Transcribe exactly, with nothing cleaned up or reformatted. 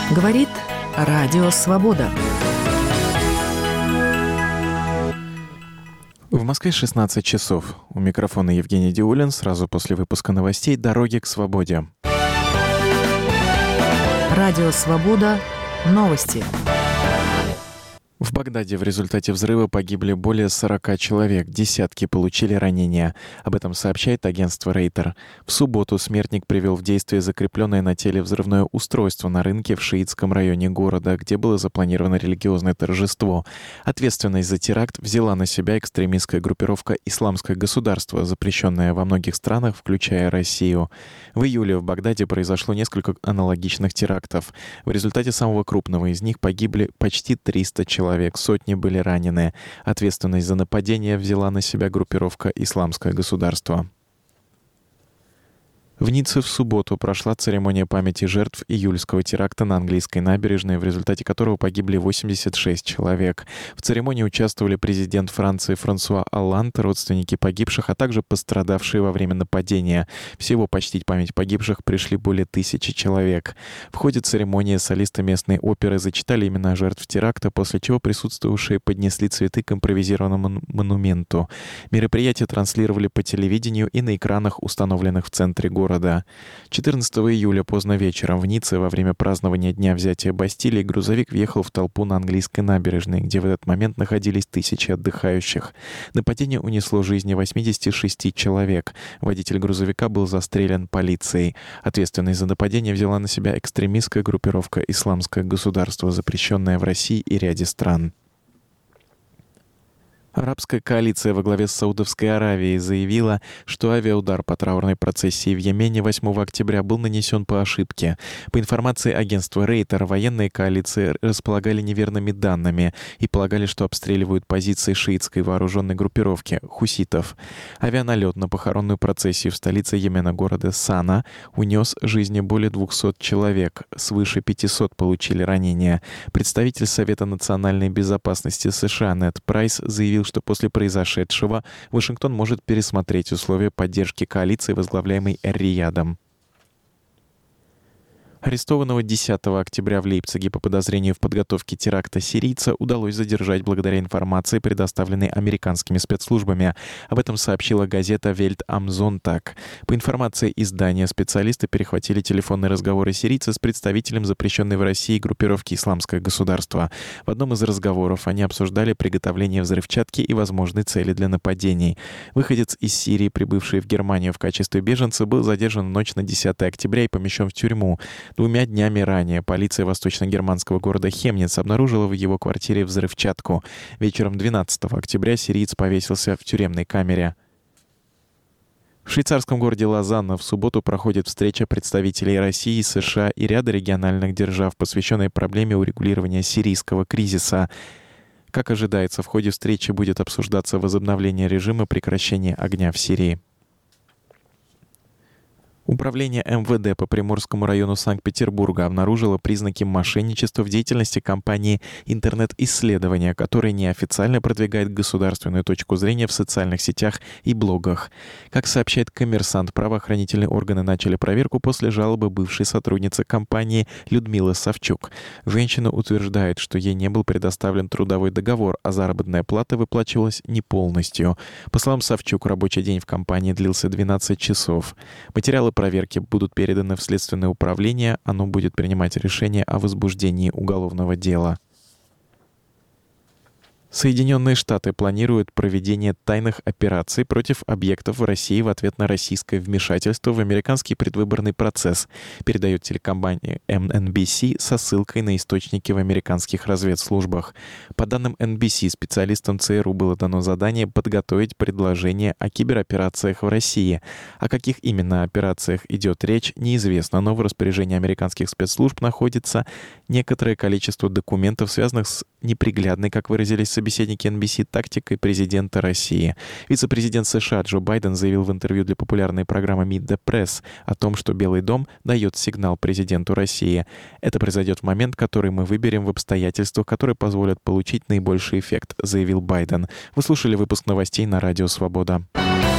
Говорит Радио Свобода. В Москве шестнадцать часов. У микрофона Евгений Диулин. Сразу после выпуска новостей «Дороги к свободе». Радио Свобода. Новости. В Багдаде в результате взрыва погибли более сорока человек, десятки получили ранения. Об этом сообщает агентство Рейтер. В субботу смертник привел в действие закрепленное на теле взрывное устройство на рынке в шиитском районе города, где было запланировано религиозное торжество. Ответственность за теракт взяла на себя экстремистская группировка «Исламское государство», запрещенная во многих странах, включая Россию. В июле в Багдаде произошло несколько аналогичных терактов. В результате самого крупного из них погибли почти триста человек. Человек, сотни были ранены. Ответственность за нападение взяла на себя группировка «Исламское государство». В Ницце в субботу прошла церемония памяти жертв июльского теракта на английской набережной, в результате которого погибли восемьдесят шесть человек. В церемонии участвовали президент Франции Франсуа Олланд, родственники погибших, а также пострадавшие во время нападения. Всего почтить память погибших пришли более тысячи человек. В ходе церемонии солисты местной оперы зачитали имена жертв теракта, после чего присутствовавшие поднесли цветы к импровизированному монументу. Мероприятие транслировали по телевидению и на экранах, установленных в центре города. города. четырнадцатого июля поздно вечером в Ницце во время празднования Дня взятия Бастилии грузовик въехал в толпу на английской набережной, где в этот момент находились тысячи отдыхающих. Нападение унесло жизни восьмидесяти шести человек. Водитель грузовика был застрелен полицией. Ответственность за нападение взяла на себя экстремистская группировка «Исламское государство», запрещенная в России и ряде стран. Арабская коалиция во главе с Саудовской Аравией заявила, что авиаудар по траурной процессии в Йемене восьмого октября был нанесен по ошибке. По информации агентства Рейтер, военные коалиции располагали неверными данными и полагали, что обстреливают позиции шиитской вооруженной группировки хуситов. Авианалет на похоронную процессию в столице Йемена города Сана унес жизни более двухсот человек, свыше пятисот получили ранения. Представитель Совета национальной безопасности США Нед Прайс заявил, что после произошедшего Вашингтон может пересмотреть условия поддержки коалиции, возглавляемой Эр-Риядом. Арестованного десятого октября в Лейпциге по подозрению в подготовке теракта сирийца удалось задержать благодаря информации, предоставленной американскими спецслужбами. Об этом сообщила газета «Вельт ам Зонтаг». По информации издания, специалисты перехватили телефонные разговоры сирийца с представителем запрещенной в России группировки «Исламское государство». В одном из разговоров они обсуждали приготовление взрывчатки и возможные цели для нападений. Выходец из Сирии, прибывший в Германию в качестве беженца, был задержан в ночь на десятое октября и помещен в тюрьму. Двумя днями ранее полиция восточно-германского города Хемниц обнаружила в его квартире взрывчатку. Вечером двенадцатого октября сириец повесился в тюремной камере. В швейцарском городе Лозанна в субботу проходит встреча представителей России, США и ряда региональных держав, посвященная проблеме урегулирования сирийского кризиса. Как ожидается, в ходе встречи будет обсуждаться возобновление режима прекращения огня в Сирии. Управление эм вэ дэ по Приморскому району Санкт-Петербурга обнаружило признаки мошенничества в деятельности компании «Интернет-исследования», которая неофициально продвигает государственную точку зрения в социальных сетях и блогах. Как сообщает «Коммерсант», правоохранительные органы начали проверку после жалобы бывшей сотрудницы компании Людмилы Савчук. Женщина утверждает, что ей не был предоставлен трудовой договор, а заработная плата выплачивалась не полностью. По словам Савчук, рабочий день в компании длился двенадцать часов. Материалы проверки будут переданы в Следственное управление, оно будет принимать решение о возбуждении уголовного дела. Соединенные Штаты планируют проведение тайных операций против объектов в России в ответ на российское вмешательство в американский предвыборный процесс, передает телекомпания эм эн би си со ссылкой на источники в американских разведслужбах. По данным эн би си, специалистам цэ эр у было дано задание подготовить предложение о кибероперациях в России. О каких именно операциях идет речь, неизвестно, но в распоряжении американских спецслужб находится некоторое количество документов, связанных с неприглядной, как выразились собеседники эн би си, тактикой президента России. Вице-президент США Джо Байден заявил в интервью для популярной программы Meet the Press о том, что Белый дом дает сигнал президенту России. Это произойдет в момент, который мы выберем в обстоятельствах, которые позволят получить наибольший эффект, заявил Байден. Вы слушали выпуск новостей на Радио Свобода.